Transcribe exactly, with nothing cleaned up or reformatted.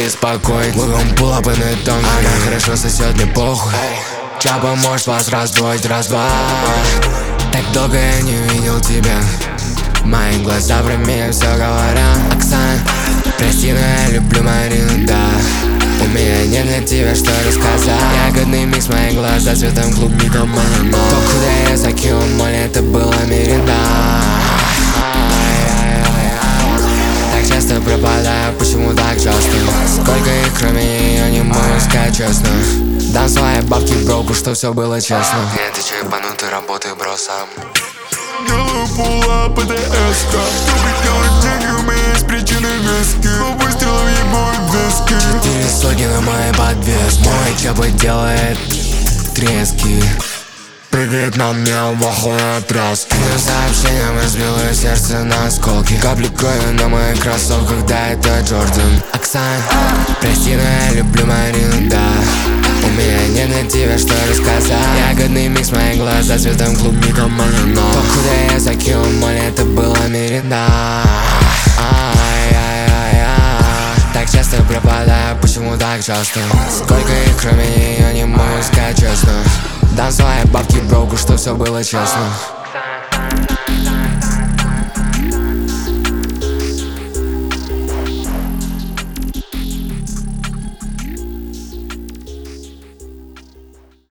беспокоить. Мы gon' pull up in the tongue. Она хорошо сосет, мне похуй. Ча поможет вас раздвоить, раз-два. Так долго я не видел тебя. Мои глаза про меня все говорят. Оксан, прости, но я люблю Марину, да. У меня нет для тебя что рассказать. Ягодный микс, мои глаза цветом клубника малина. То, куда я закинул моль, это была миринда. Так часто пропадаю, почему так часто? Сколько их, кроме нее, не могу сказать честно. Дам свои бабки броку, что все было честно. Я отвечаю, ебанутый, работаю, бро, сам. Делаю пулап, это эска. Чтобы делать деньги, у меня есть причины вески. Но выстрелов ебут виски. Четыре сотни на моей подвеске. Мой чапа делает трески. Прыгает на меня в охуе тряски. Но сообщением разбило сердце на осколки. Капли крови на моих кроссовках, да, это Джордан. Оксан, прости, но я люблю Марину, да. У меня нет для тебя что рассказать. Ягодный микс, мои глаза цветом клубника малина. То, куда я закинул моль, это была миринда. Так часто пропадаю, почему так часто? Сколько их, кроме нее, не могу сказать честно. Дам свои бабки броку, что все было честно.